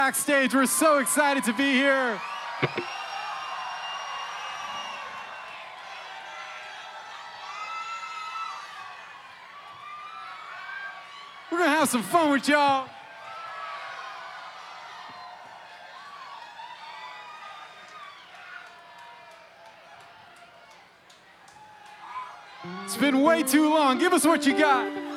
Backstage, we're so excited to be here. We're gonna have some fun with y'all. It's been way too long. Give us what you got.